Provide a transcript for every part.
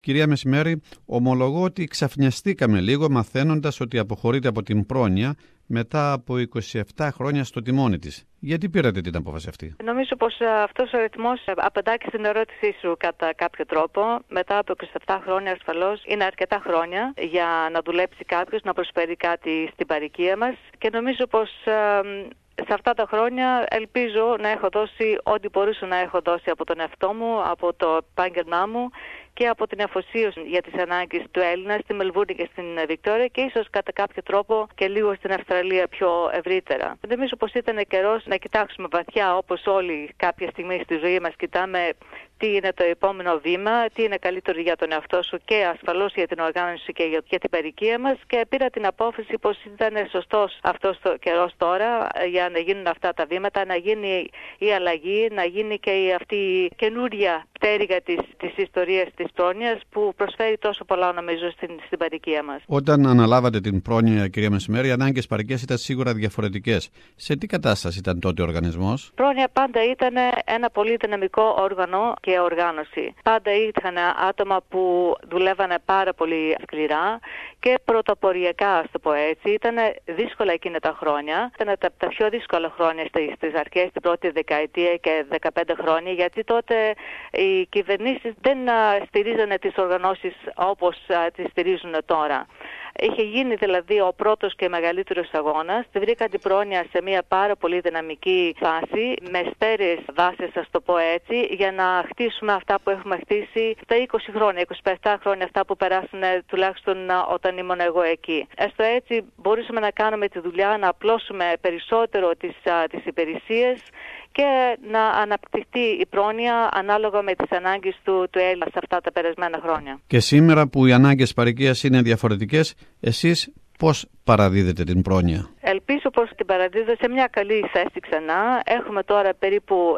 Κυρία Μεσημέρη, ομολογώ ότι ξαφνιαστήκαμε λίγο μαθαίνοντας ότι αποχωρείτε από την πρόνοια μετά από 27 χρόνια στο τιμόνι της. Γιατί πήρατε την απόφαση αυτή? Νομίζω πως αυτός ο αριθμός απαντά και στην ερώτησή σου κατά κάποιο τρόπο. Μετά από 27 χρόνια ασφαλώς είναι αρκετά χρόνια για να δουλέψει κάποιος, να προσφέρει κάτι στην παροικία μας και νομίζω πως σε αυτά τα χρόνια ελπίζω να έχω δώσει ό,τι μπορούσα να έχω δώσει από τον εαυτό μου, από το επάγγελμά μου και από την αφοσίωση για τις ανάγκες του Έλληνα στη Μελβούρνη και στην Βικτόρια και ίσως κατά κάποιο τρόπο και λίγο στην Αυστραλία πιο ευρύτερα. Νομίζω πως ήταν καιρός να κοιτάξουμε βαθιά, όπως όλοι κάποια στιγμή στη ζωή μας κοιτάμε τι είναι το επόμενο βήμα, τι είναι καλύτερο για τον εαυτό σου και ασφαλώς για την οργάνωση και για την παροικία μας και πήρα την απόφαση πως ήταν σωστός αυτός ο καιρός τώρα για να γίνουν αυτά τα βήματα, να γίνει η αλλαγή, να γίνει και αυτή η καινούρια πτέρυγα της ιστορίας της πρόνοιας που προσφέρει τόσο πολλά νομίζω στην παροικία μας. Όταν αναλάβατε την πρόνοια, κυρία Μεσημέρη, οι ανάγκες παροικίας ήταν σίγουρα διαφορετικές. Σε τι κατάσταση ήταν τότε ο οργανισμός? Η πρόνοια πάντα ήταν ένα πολύ δυναμικό όργανο και οργάνωση. Πάντα ήταν άτομα που δουλεύανε πάρα πολύ σκληρά και πρωτοποριακά, ας το πω έτσι. Ήταν δύσκολα εκείνα τα χρόνια. Ήταν τα πιο δύσκολα χρόνια στις αρχές, την πρώτη δεκαετία και 15 χρόνια, γιατί τότε οι κυβερνήσεις δεν στηρίζανε τις οργανώσεις όπως τις στηρίζουν τώρα. Είχε γίνει δηλαδή ο πρώτος και μεγαλύτερος αγώνας. Τη βρήκα την πρόνοια σε μια πάρα πολύ δυναμική φάση, με στέρεες βάσεις, ας το πω έτσι, για να χτίσουμε αυτά που έχουμε χτίσει τα 20 χρόνια, 27 χρόνια αυτά που περάσουν τουλάχιστον όταν ήμουν εγώ εκεί. Έστω έτσι μπορούσαμε να κάνουμε τη δουλειά, να απλώσουμε περισσότερο τις υπηρεσίες και να αναπτυχθεί η πρόνοια ανάλογα με τις ανάγκες του Έλληνα σε αυτά τα περασμένα χρόνια. Και σήμερα που οι ανάγκες παροικίας είναι διαφορετικές, εσείς πώς παραδίδετε την πρόνοια? Ελπίζω πως την παραδίδω σε μια καλή θέση ξανά. Έχουμε τώρα περίπου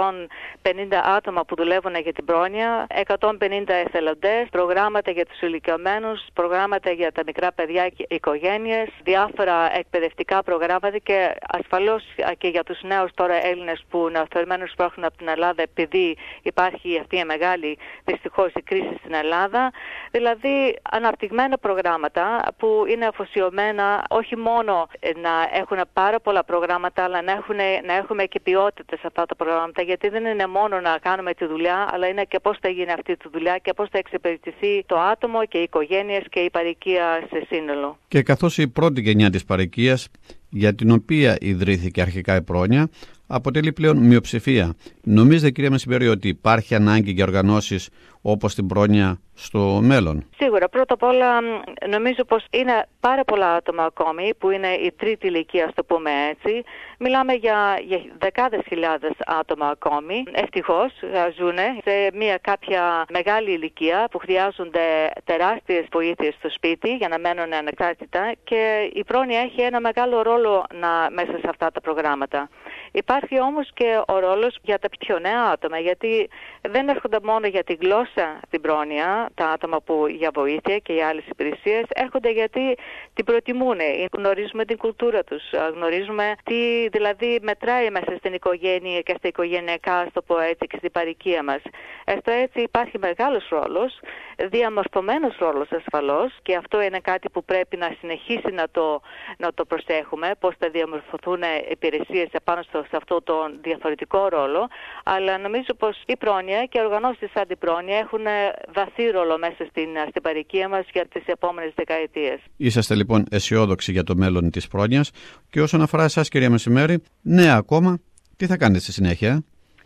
150 άτομα που δουλεύουν για την πρόνοια, 150 εθελοντές, προγράμματα για τους ηλικιωμένους, προγράμματα για τα μικρά παιδιά και οικογένειες, διάφορα εκπαιδευτικά προγράμματα και ασφαλώς και για τους νέους τώρα Έλληνες που νεοθωρημένους πρόχνουν από την Ελλάδα επειδή υπάρχει αυτή η μεγάλη δυστυχώς η κρίση στην Ελλάδα. Δηλαδή αναπτυγμένα προγράμματα που είναι αφοσιωμένα όχι μόνο να έχουν πάρα πολλά προγράμματα, αλλά να έχουμε και ποιότητα σε αυτά τα προγράμματα, γιατί δεν είναι μόνο να κάνουμε τη δουλειά, αλλά είναι και πώς θα γίνει αυτή τη δουλειά και πώς θα εξυπηρετηθεί το άτομο και οι οικογένειες και η παροικία σε σύνολο. Και καθώς η πρώτη γενιά της παροικίας, για την οποία ιδρύθηκε αρχικά η πρόνοια, αποτελεί πλέον μειοψηφία, νομίζετε, κυρία Μεσημέρη, ότι υπάρχει ανάγκη για οργανώσεις όπως την πρόνοια στο μέλλον? Σίγουρα. Πρώτα απ' όλα νομίζω πως είναι πάρα πολλά άτομα ακόμη που είναι η τρίτη ηλικία, ας το πούμε έτσι. Μιλάμε για δεκάδες χιλιάδες άτομα ακόμη. Ευτυχώς ζουν σε μια κάποια μεγάλη ηλικία που χρειάζονται τεράστιες βοήθειες στο σπίτι για να μένουν ανεξάρτητα και η πρόνοια έχει ένα μεγάλο ρόλο μέσα σε αυτά τα προγράμματα. Υπάρχει όμως και ο ρόλος για τα πιο νέα άτομα, γιατί δεν έρχονται μόνο για τη γλώσσα στην πρόνοια, τα άτομα που για βοήθεια και για άλλες υπηρεσίες, έρχονται γιατί την προτιμούν. Γνωρίζουμε την κουλτούρα τους, γνωρίζουμε τι δηλαδή μετράει μέσα στην οικογένεια και στα οικογενειακά, στο πω έτσι, και στην παροικία μας. Έστω έτσι υπάρχει μεγάλος ρόλος, διαμορφωμένος ρόλος ασφαλώς, και αυτό είναι κάτι που πρέπει να συνεχίσει να το προσέχουμε, πώς θα διαμορφωθούν υπηρεσίες επάνω σε αυτό τον διαφορετικό ρόλο, αλλά νομίζω πως η πρόνοια και οι οργανώσεις σαν την πρόνοια έχουν βαθύ ρόλο μέσα στην παροικία μας για τις επόμενες δεκαετίες. Είσαστε λοιπόν αισιόδοξοι για το μέλλον της πρόνοιας και όσον αφορά εσάς, κυρία Μεσημέρη, νέα ακόμα, τι θα κάνετε στη συνέχεια?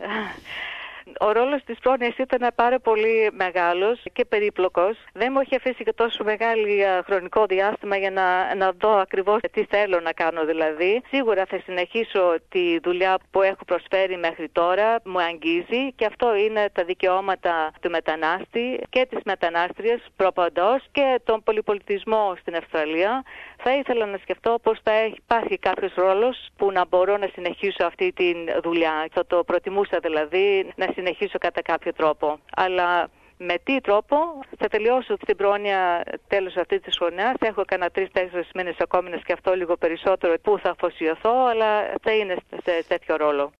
Ο ρόλος της πρόνοιας ήταν πάρα πολύ μεγάλος και περίπλοκος. Δεν μου έχει αφήσει και τόσο μεγάλη χρονικό διάστημα για να δω ακριβώς τι θέλω να κάνω δηλαδή. Σίγουρα θα συνεχίσω τη δουλειά που έχω προσφέρει μέχρι τώρα, μου αγγίζει, και αυτό είναι τα δικαιώματα του μετανάστη και της μετανάστριας προπαντός και τον πολυπολιτισμό στην Αυστραλία. Θα ήθελα να σκεφτώ πώς θα υπάρχει κάποιος ρόλος που να μπορώ να συνεχίσω αυτή τη δουλειά. Θα το προτιμούσα δηλαδή να συνεχίσω κατά κάποιο τρόπο. Αλλά με τι τρόπο θα τελειώσω την πρόνοια τέλος αυτή της χρονιάς. Έχω κανένα 3-4 μήνες ακόμη να σκεφτώ λίγο περισσότερο πού θα αφοσιωθώ, αλλά θα είναι σε τέτοιο ρόλο.